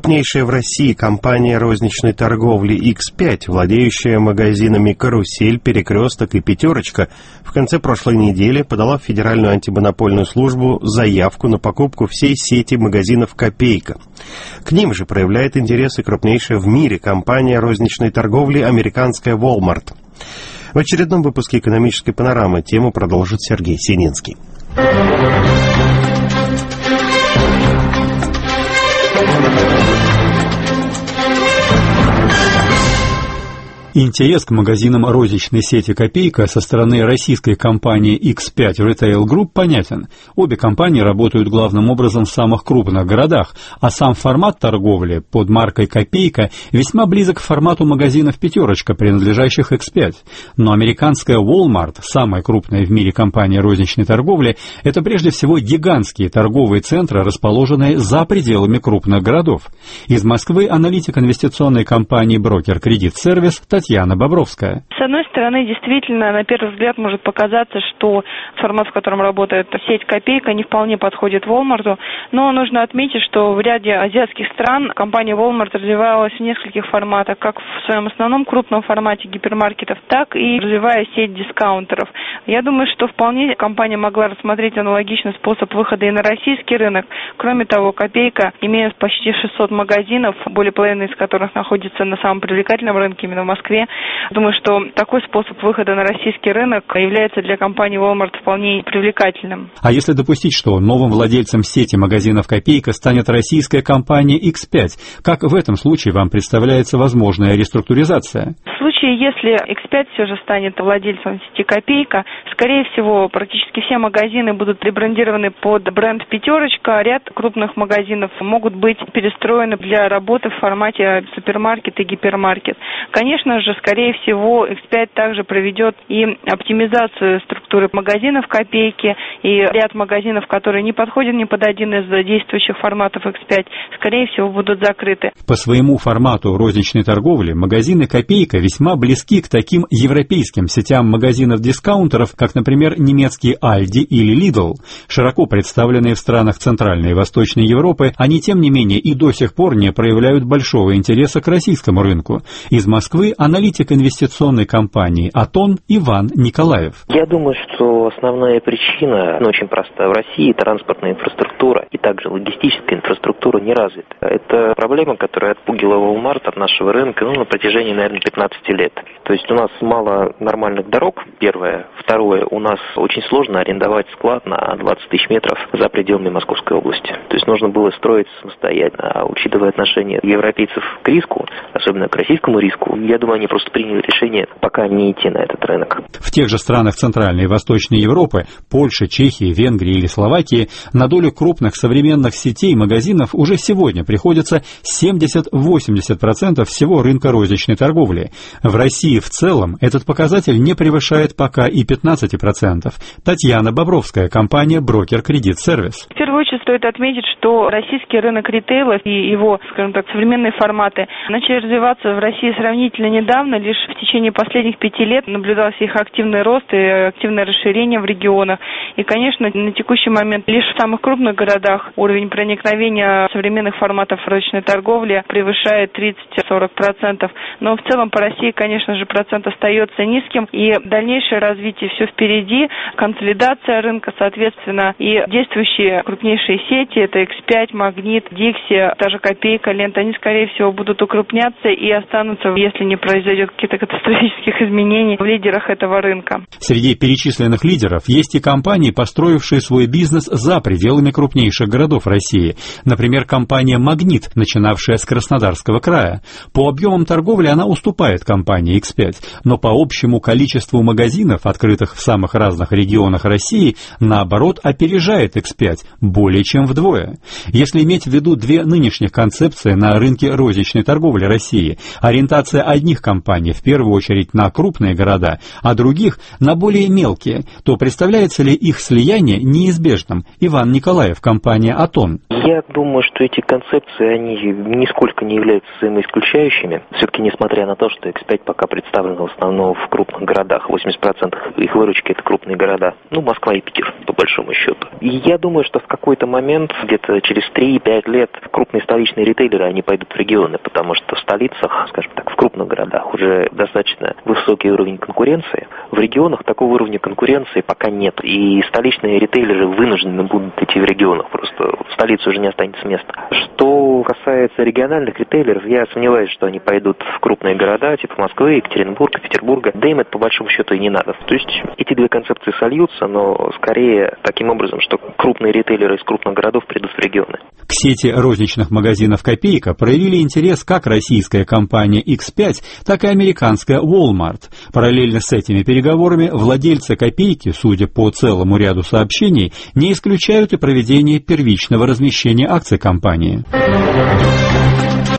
Крупнейшая в России компания розничной торговли X5, владеющая магазинами «Карусель», «Перекресток» и «Пятерочка», в конце прошлой недели подала в Федеральную антимонопольную службу заявку на покупку всей сети магазинов «Копейка». К ним же проявляет интерес и крупнейшая в мире компания розничной торговли американская Walmart. В очередном выпуске «Экономической панорамы» тему продолжит Сергей Сининский. Интерес к магазинам розничной сети «Копейка» со стороны российской компании X5 Retail Group понятен. Обе компании работают главным образом в самых крупных городах, а сам формат торговли под маркой «Копейка» весьма близок к формату магазинов «Пятерочка», принадлежащих X5. Но американская Walmart, самая крупная в мире компания розничной торговли, это прежде всего гигантские торговые центры, расположенные за пределами крупных городов. Из Москвы аналитик инвестиционной компании «Брокер Кредит Сервис» Татьяна Бобровская. С одной стороны, действительно, на первый взгляд может показаться, что формат, в котором работает сеть «Копейка», не вполне подходит Walmart, но нужно отметить, что в ряде азиатских стран компания Walmart развивалась в нескольких форматах, как в своем основном крупном формате гипермаркетов, так и развивая сеть дискаунтеров. Я думаю, что вполне компания могла рассмотреть аналогичный способ выхода и на российский рынок. Кроме того, «Копейка» имеет почти 600 магазинов, более половины из которых находится на самом привлекательном рынке, именно в Москве. Думаю, что такой способ выхода на российский рынок является для компании Walmart вполне привлекательным. А если допустить, что новым владельцем сети магазинов «Копейка» станет российская компания X5, как в этом случае вам представляется возможная реструктуризация? В случае, если X5 все же станет владельцем сети «Копейка», скорее всего, практически все магазины будут ребрандированы под бренд «Пятерочка», а ряд крупных магазинов могут быть перестроены для работы в формате супермаркет и гипермаркет. Конечно же, скорее всего, X5 также проведет и оптимизацию структуры магазинов «Копейки», и ряд магазинов, которые не подходят ни под один из действующих форматов X5, скорее всего, будут закрыты. По своему формату розничной торговли магазины «Копейка» весьма близки к таким европейским сетям магазинов-дискаунтеров, как, например, немецкие Aldi или Lidl. Широко представленные в странах Центральной и Восточной Европы, они, тем не менее, и до сих пор не проявляют большого интереса к российскому рынку. Из Москвы аналитик инвестиционной компании «Атон» Иван Николаев. Я думаю, что основная причина очень проста. В России транспортная инфраструктура и также логистическая инфраструктура не развита. Это проблема, которая отпугила Walmart от нашего рынка на протяжении, наверное, 15 лет. То есть у нас мало нормальных дорог, первое. Второе, у нас очень сложно арендовать склад на 20 тысяч метров за пределами Московской области. То есть нужно было строить самостоятельно. А учитывая отношение европейцев к риску, особенно к российскому риску, я думаю, они просто приняли решение пока не идти на этот рынок. В тех же странах Центральной и Восточной Европы, Польше, Чехии, Венгрии или Словакии, на долю крупных современных сетей магазинов уже сегодня приходится 70-80% всего рынка розничной торговли. В России в целом этот показатель не превышает пока и 15%. Татьяна Бобровская, компания «Брокер Кредит Сервис». В первую очередь стоит отметить, что российский рынок ритейла и его, скажем так, современные форматы начали развиваться в России сравнительно недавно, лишь в течение последних 5 лет наблюдался их активный рост и активное расширение в регионах. И, конечно, на текущий момент лишь в самых крупных городах уровень проникновения современных форматов розничной торговли превышает 30-40%. Но в целом по России, конечно же, процент остается низким, и дальнейшее развитие все впереди, консолидация рынка, соответственно, и действующие крупнейшие сети, это X5, Магнит, Dixie, та же «Копейка», Лента, они, скорее всего, будут укрупняться и останутся, если не произойдет каких-то катастрофических изменений в лидерах этого рынка. Среди перечисленных лидеров есть и компании, построившие свой бизнес за пределами крупнейших городов России. Например, компания «Магнит», начинавшая с Краснодарского края. По объемам торговли она уступает компании X5, но по общему количеству магазинов, открытых в самых разных регионах России, наоборот, опережает X5 более чем вдвое. Если иметь в виду две нынешних концепции на рынке розничной торговли России, ориентация одних компаний в первую очередь на крупные города, а других на более мелкие, то представляется ли их слияние неизбежным? Иван Николаев, компания «Атон». Я думаю, что эти концепции, они нисколько не являются взаимоисключающими. Все-таки, несмотря на то, что X5 X5 пока представлена в основном в крупных городах. 80% их выручки — это крупные города. Москва и Питер, по большому счету. И я думаю, что в какой-то момент, где-то через 3-5 лет, крупные столичные ритейлеры, они пойдут в регионы, потому что в столицах, скажем так, в крупных городах уже достаточно высокий уровень конкуренции. В регионах такого уровня конкуренции пока нет. И столичные ритейлеры вынуждены будут идти в регионах. Просто в столице уже не останется места. Что касается региональных ритейлеров, я сомневаюсь, что они пойдут в крупные города, типа Москвы, Екатеринбурга, Петербурга. Да им это по большому счету и не надо. То есть эти две концепции сольются, но скорее таким образом, что крупные ритейлеры из крупных городов придут в регионы. К сети розничных магазинов «Копейка» проявили интерес как российская компания X5, так и американская Walmart. Параллельно с этими переговорами владельцы «Копейки», судя по целому ряду сообщений, не исключают и проведение первичного размещения акций компании.